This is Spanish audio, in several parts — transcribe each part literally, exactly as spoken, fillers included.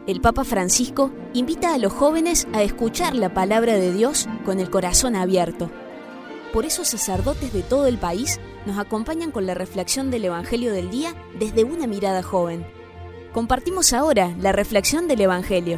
el Papa Francisco invita a los jóvenes a escuchar la palabra de Dios con el corazón abierto. Por eso sacerdotes de todo el país nos acompañan con la reflexión del Evangelio del día desde una mirada joven. Compartimos ahora la reflexión del Evangelio.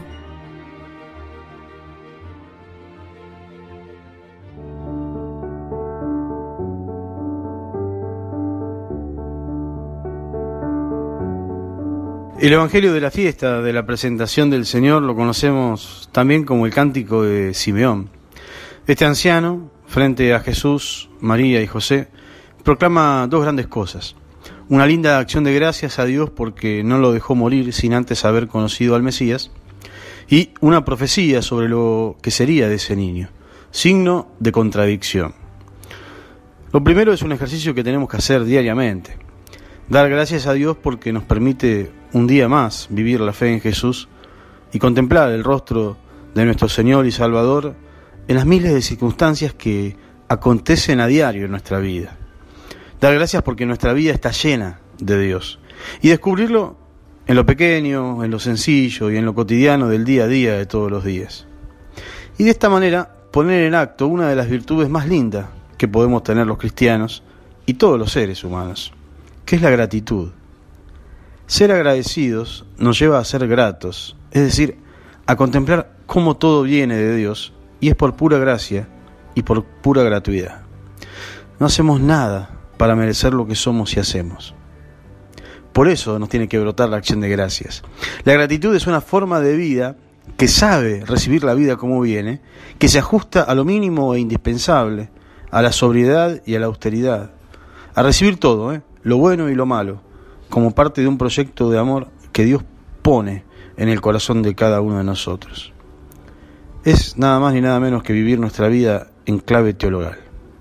El Evangelio de la fiesta de la presentación del Señor lo conocemos también como el cántico de Simeón. Este anciano, frente a Jesús, María y José, proclama dos grandes cosas. Una linda acción de gracias a Dios porque no lo dejó morir sin antes haber conocido al Mesías, y una profecía sobre lo que sería de ese niño, signo de contradicción. Lo primero es un ejercicio que tenemos que hacer diariamente. Dar gracias a Dios porque nos permite un día más vivir la fe en Jesús y contemplar el rostro de nuestro Señor y Salvador en las miles de circunstancias que acontecen a diario en nuestra vida. Dar gracias porque nuestra vida está llena de Dios y descubrirlo en lo pequeño, en lo sencillo y en lo cotidiano del día a día de todos los días. Y de esta manera poner en acto una de las virtudes más lindas que podemos tener los cristianos y todos los seres humanos, que es la gratitud. Ser agradecidos nos lleva a ser gratos, es decir, a contemplar cómo todo viene de Dios y es por pura gracia y por pura gratuidad. No hacemos nada para merecer lo que somos y hacemos. Por eso nos tiene que brotar la acción de gracias. La gratitud es una forma de vida que sabe recibir la vida como viene, que se ajusta a lo mínimo e indispensable, a la sobriedad y a la austeridad, a recibir todo, ¿eh? lo bueno y lo malo, como parte de un proyecto de amor que Dios pone en el corazón de cada uno de nosotros. Es nada más ni nada menos que vivir nuestra vida en clave teologal.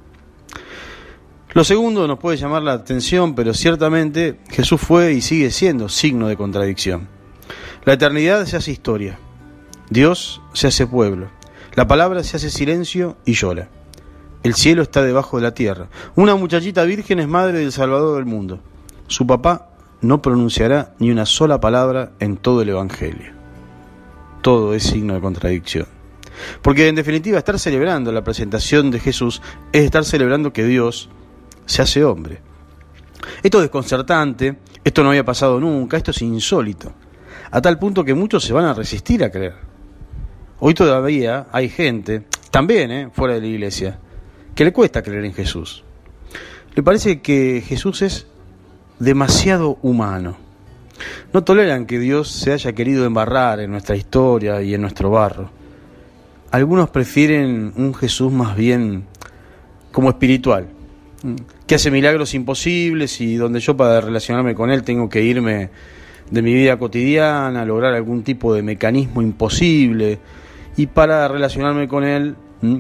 Lo segundo nos puede llamar la atención, pero ciertamente Jesús fue y sigue siendo signo de contradicción. La eternidad se hace historia, Dios se hace pueblo, la palabra se hace silencio y llora. El cielo está debajo de la tierra. Una muchachita virgen es madre del Salvador del mundo. Su papá no pronunciará ni una sola palabra en todo el Evangelio. Todo es signo de contradicción. Porque en definitiva estar celebrando la presentación de Jesús es estar celebrando que Dios se hace hombre. Esto es desconcertante, esto no había pasado nunca, esto es insólito. A tal punto que muchos se van a resistir a creer. Hoy todavía hay gente, también eh, fuera de la iglesia, que le cuesta creer en Jesús. Le parece que Jesús es demasiado humano. No toleran que Dios se haya querido embarrar en nuestra historia y en nuestro barro. Algunos prefieren un Jesús más bien como espiritual, que hace milagros imposibles y donde yo para relacionarme con Él tengo que irme de mi vida cotidiana, lograr algún tipo de mecanismo imposible, y para relacionarme con Él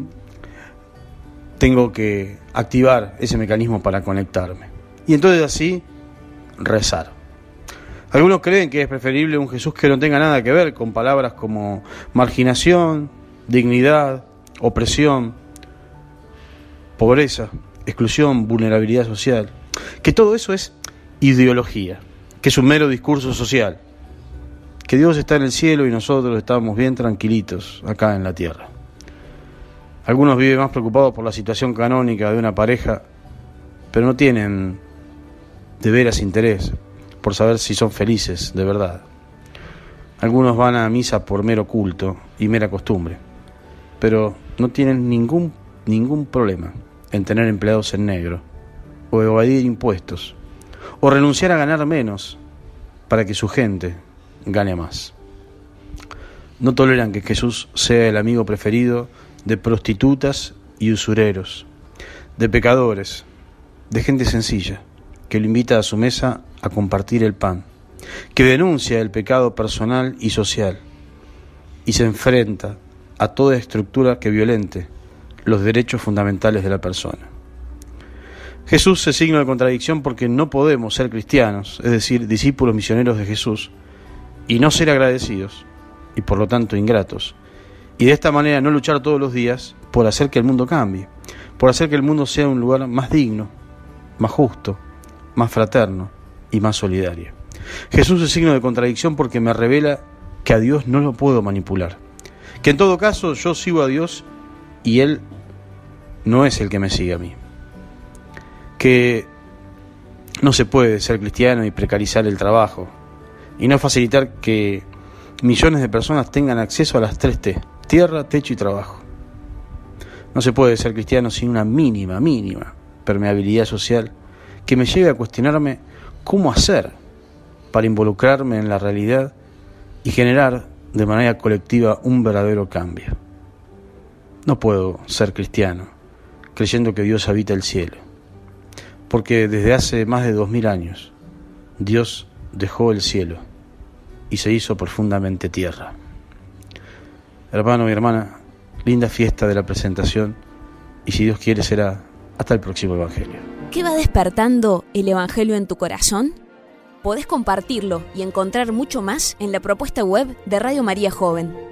tengo que activar ese mecanismo para conectarme. Y entonces así, rezar. Algunos creen que es preferible un Jesús que no tenga nada que ver con palabras como marginación, dignidad, opresión, pobreza, exclusión, vulnerabilidad social. Que todo eso es ideología, que es un mero discurso social. Que Dios está en el cielo y nosotros estamos bien tranquilitos acá en la tierra. Algunos viven más preocupados por la situación canónica de una pareja, pero no tienen de veras interés por saber si son felices de verdad. Algunos van a misa por mero culto y mera costumbre, pero no tienen ningún, ningún problema en tener empleados en negro, o evadir impuestos, o renunciar a ganar menos para que su gente gane más. No toleran que Jesús sea el amigo preferido de prostitutas y usureros, de pecadores, de gente sencilla, que lo invita a su mesa a compartir el pan, que denuncia el pecado personal y social, y se enfrenta a toda estructura que violente los derechos fundamentales de la persona. Jesús es signo de contradicción porque no podemos ser cristianos, es decir, discípulos misioneros de Jesús, y no ser agradecidos, y por lo tanto ingratos, y de esta manera no luchar todos los días por hacer que el mundo cambie, por hacer que el mundo sea un lugar más digno, más justo, más fraterno y más solidario. Jesús es signo de contradicción porque me revela que a Dios no lo puedo manipular, que en todo caso yo sigo a Dios y Él no es el que me sigue a mí, que no se puede ser cristiano y precarizar el trabajo y no facilitar que millones de personas tengan acceso a las tres T: tierra, techo y trabajo. No se puede ser cristiano sin una mínima, mínima permeabilidad social que me lleve a cuestionarme cómo hacer para involucrarme en la realidad y generar de manera colectiva un verdadero cambio. No puedo ser cristiano creyendo que Dios habita el cielo, porque desde hace más de dos mil años Dios dejó el cielo y se hizo profundamente tierra. Hermano y hermana, linda fiesta de la presentación, y si Dios quiere será hasta el próximo Evangelio. ¿Qué va despertando el Evangelio en tu corazón? Podés compartirlo y encontrar mucho más en la propuesta web de Radio María Joven.